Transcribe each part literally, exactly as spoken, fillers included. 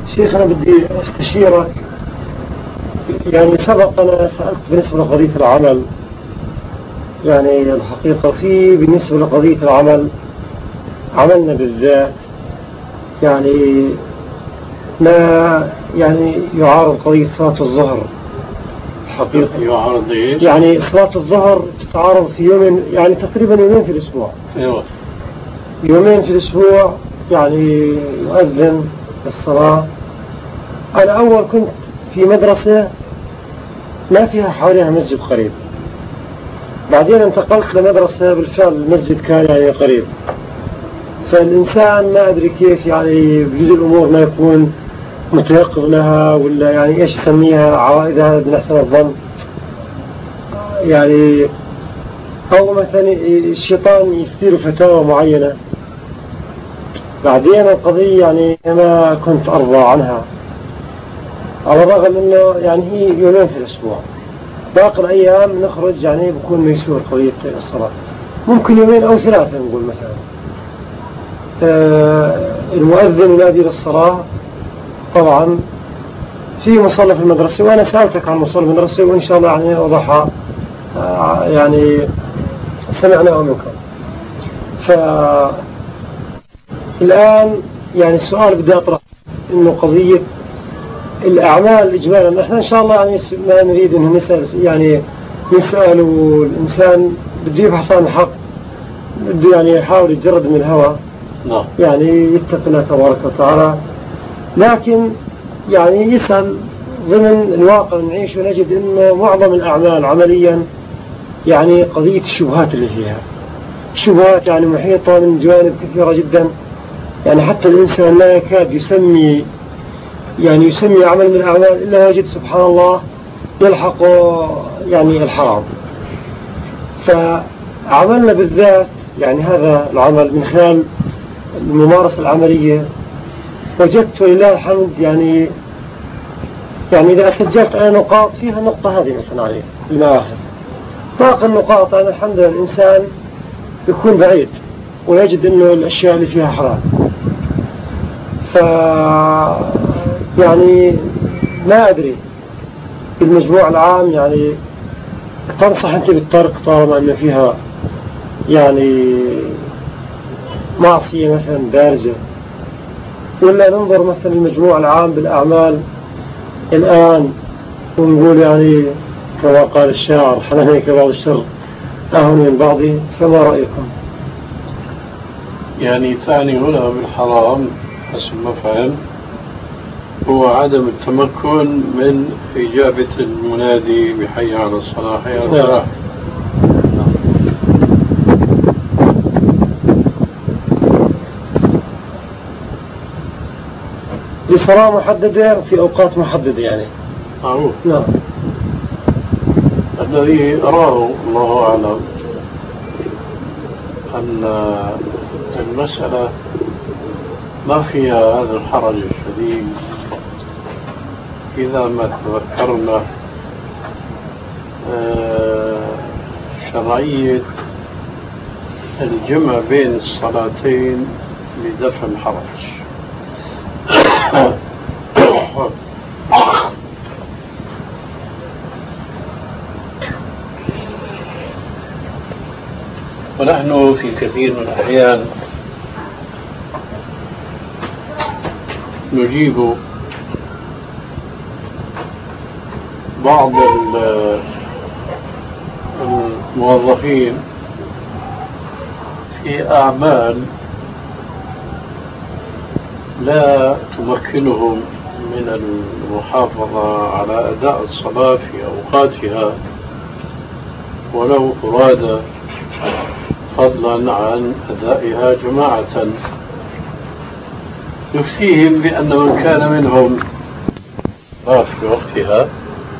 شيخ أنا بدي استشيرك. يعني سبق أنا سألت بالنسبة لقضية العمل، يعني الحقيقة في بالنسبة لقضية العمل عملنا بالذات يعني ما يعني يعارض قضية صلاة الظهر حقيقة. يعارض إيه؟ يعني صلاة الظهر تتعارض في يوم، يعني تقريبا يومين في الأسبوع. أيوة. يومين في الأسبوع يعني يؤذن الصلاة. أنا أول كنت في مدرسة ما فيها حواليها مسجد قريب، بعدين انتقلت لمدرسة بالفعل المسجد كان يعني قريب، فالإنسان ما أدري كيف يعني بجزء الأمور ما يكون متيقظ لها ولا يعني إيش يسميها عوائدها بنحسن الظن، يعني أو مثلا الشيطان يفتير فتاوى معينة. بعدين القضية يعني ما كنت أرضى عنها على الرغم أنه يعني هي يومين في الأسبوع، باقي الأيام نخرج يعني بكون ميسور قضية الصلاة، ممكن يومين أو ثلاثة نقول مثلا. آه المؤذن ينادي للصلاة طبعا في مصلى في المدرسة، وأنا سألتك عن مصلى المدرسة وإن شاء الله يعني وضحها آه يعني سمعناه منكم. فالآن يعني السؤال بدي أطرح إنه قضية الأعمال إجمالا، نحن إن شاء الله يعني ما نريد إنه نسأل يعني نسأل والإنسان بده يبحث عن الحق، بده يعني يحاول يتجرد من الهوى، يعني يتقي الله تبارك وتعالى، لكن يعني يسأل ضمن الواقع نعيش ونجد إنه معظم الأعمال عمليا يعني قضية الشبهات اللي فيها. الشبهات يعني محيطة من جوانب كثيرة جدا، يعني حتى الإنسان لا يكاد يسمي يعني يسمي عمل من الأعمال إلا يجد سبحان الله يلحق يعني الحرام. فعملنا بالذات يعني هذا العمل من خلال الممارسة العملية وجدت ولله الحمد يعني يعني إذا سجلت أنا نقاط فيها نقطة هذه مثلا عليه المواهب، باقي النقاط أنا الحمد لله الإنسان يكون بعيد ويجد إنه الأشياء اللي فيها حرام. ف يعني ما أدري بالمجموع العام يعني تنصح أنت بالترك طالما أن فيها يعني معصية مثلا بارزة، ولا ننظر مثلا المجموع العام بالأعمال الآن ونقول يعني كما قال الشاعر حنانيك بعض الشر أهون من بعضه، فما رأيكم؟ يعني ثاني هنا بالحرام حسب ما فهم هو عدم التمكن من إجابة المنادي بحي على الصلاة حي على الصلاة. لصلاة محددة في أوقات محددة يعني معروف. نعم. الذي أراه الله أعلم أن المسألة ما فيها هذا الحرج الشديد إذا ما تذكرنا شرعية الجمع بين الصلاتين لدفع الحرج. ونحن في كثير من الأحيان نجيب بعض الموظفين في أعمال لا تمكنهم من المحافظة على أداء الصلاة في أوقاتها ولو فرادى، فضلا عن أدائها جماعة. نفتيهم بأن من كان منهم في وقتها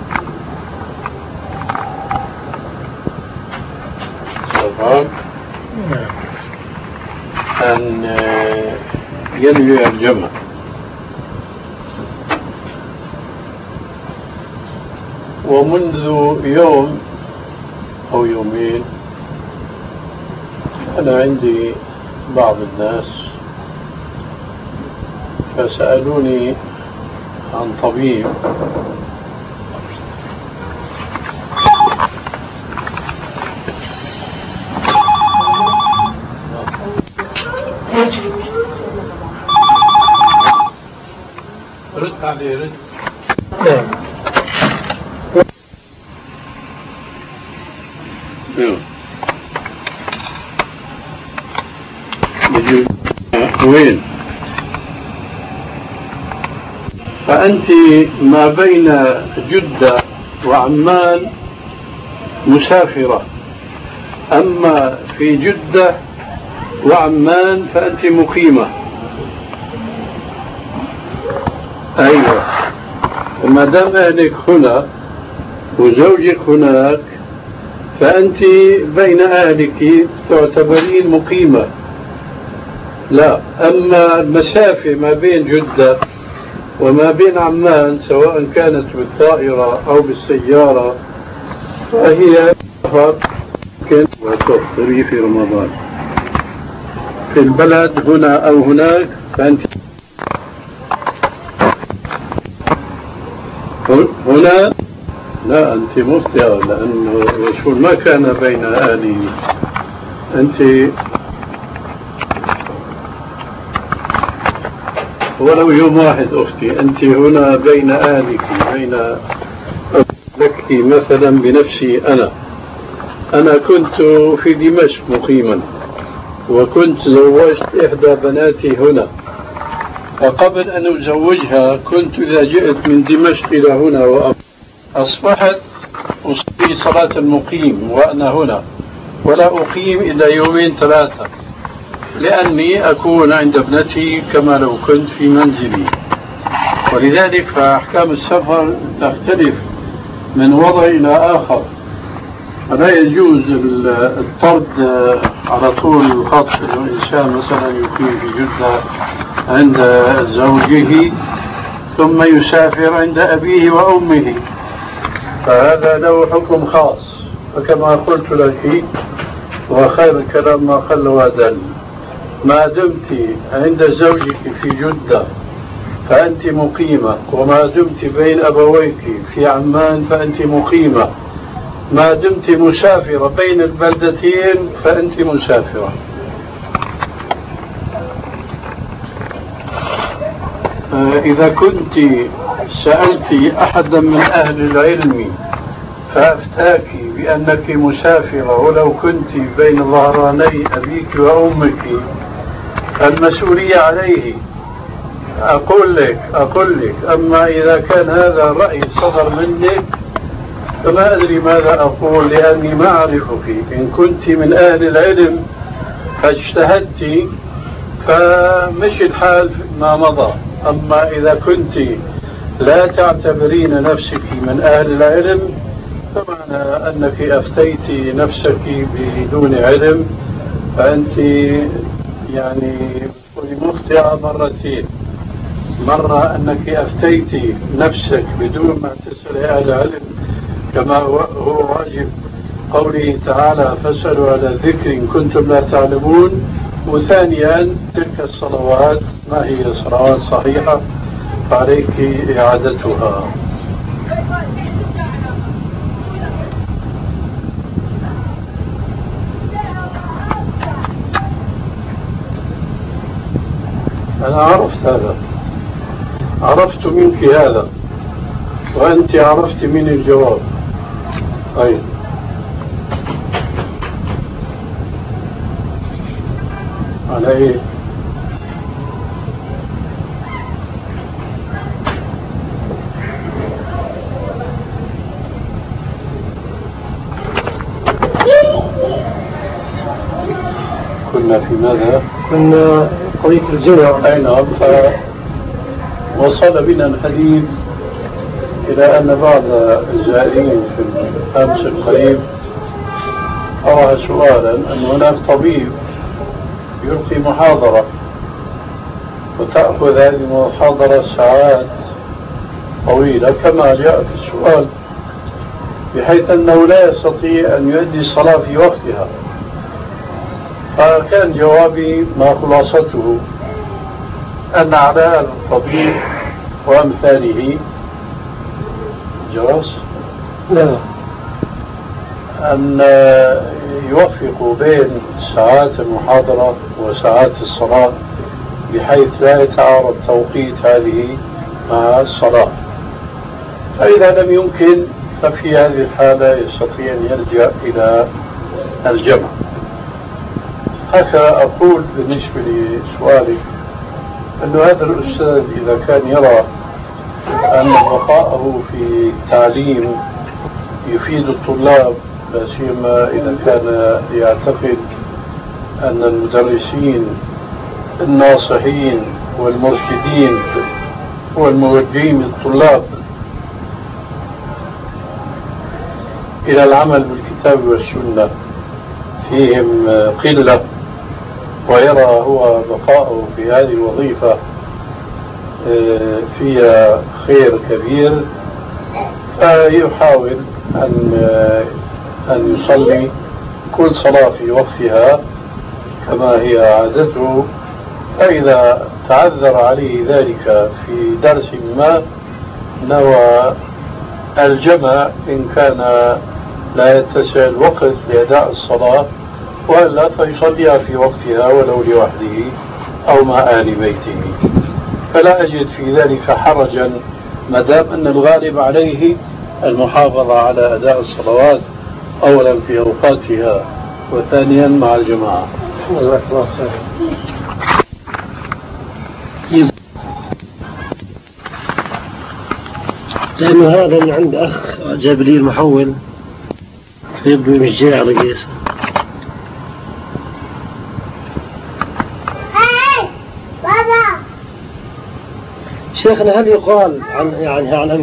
أن ينوي الجمع، ومنذ يوم أو يومين أنا عندي بعض الناس فسألوني عن طبيب رد عليه رد. وين؟ فأنت ما بين جدة وعمان مسافرة، أما في جدة وعمان فأنت مقيمة. أيوة، وما دام أهلك هنا وزوجك هناك فأنت بين أهلك تعتبرين مقيمة. لا، أما المسافة ما بين جدة وما بين عمان سواء كانت بالطائرة أو بالسيارة فهي سفر وتفطري في رمضان في البلد هنا أو هناك، فأنت هنا لا أنت مخطئة، لأنه الرسول ما كان بين أهله. أنت ولو يوم واحد أختي، أنت هنا بين أهلك، بين لك مثلا بنفسي أنا أنا كنت في دمشق مقيما، وكنت زوجت إحدى بناتي هنا، فقبل أن أزوجها كنت إذا جئت من دمشق إلى هنا أصبحت أصلي صلاة المقيم وأنا هنا، ولا أقيم إلا يومين ثلاثة، لأني أكون عند ابنتي كما لو كنت في منزلي. ولذلك فأحكام السفر تختلف من وضع إلى آخر، فلا يجوز الطرد على طول الخط. الإنسان مثلا يقيم في جدة عند زوجه ثم يسافر عند أبيه وأمه، فهذا له حكم خاص. فكما قلت لك وخير الكلام ما قل ودل، ما دمت عند زوجك في جدة فأنت مقيمة، وما دمت بين أبويك في عمان فأنت مقيمة، ما دمت مسافرة بين البلدتين فأنت مسافرة. إذا كنت سألت أحدا من أهل العلم فأفتاك بأنك مسافرة ولو كنت بين ظهراني أبيك وأمك المسؤولية عليه، أقول لك أقول لك أما إذا كان هذا الرأي صدر منك فما أدري ماذا أقول، لأني ما أعرفك. إن كنت من أهل العلم فاجتهدت فمشي الحال ما مضى، أما إذا كنت لا تعتبرين نفسك من أهل العلم فمعنى أنك أفتيت نفسك بدون علم فأنت يعني مخطئة مرتين. مرة أنك أفتيت نفسك بدون ما تسأل أهل العلم كما هو واجب قوله تعالى فاسألوا على الذكر إن كنتم لا تعلمون. وثانيا تلك الصلوات ما هي صلوات صحيحة فعليك إعادتها. أنا عرفت هذا، عرفت منك هذا، وأنت عرفت من الجواب. أي على إيه؟ كنا في ماذا؟ كنا قضية الجمع. أي نعم. وصل بنا الحديث إلى أن بعض الزائرين في الأمس القريب طرح سؤالا أن هناك طبيب يلقي محاضرة وتأخذ هذه المحاضرة ساعات طويلة كما جاء في السؤال، بحيث أنه لا يستطيع أن يؤدي الصلاة في وقتها. فكان جوابي ما خلاصته أن على الطبيب وأمثاله جواز لا أن يوفقوا بين ساعات المحاضرة وساعات الصلاة بحيث لا يتعارض توقيت هذه مع الصلاة. فإذا لم يمكن ففي هذه الحالة يستطيع أن يلجأ إلى الجمع. هكذا أقول بالنسبة لسؤالك أن هذا الأستاذ إذا كان يرى أن بقاءه في التعليم يفيد الطلاب، لا سيما إذا كان يعتقد أن المدرسين الناصحين والمرشدين والموجهين للطلاب إلى العمل بالكتاب والسنة فيهم قلة، ويرى هو بقاءه في هذه الوظيفة فيها خير كبير، فيحاول أن أن يصلي كل صلاة في وقتها كما هي عادته. فإذا تعذر عليه ذلك في درس ما نوى الجمع إن كان لا يتسع الوقت لأداء الصلاة، وإلا فيصليها في وقتها ولو لوحده أو مع أهل بيته. فلا أجد في ذلك حرجا ما دام أن الغالب عليه المحافظة على أداء الصلوات أولا في أوقاتها وثانيا مع الجماعة. جزاك الله خير. لأنه هذا من عند أخ جاب لي المحول يبدو مش جاي على قيس. شيخنا هل يقال عن يعني عن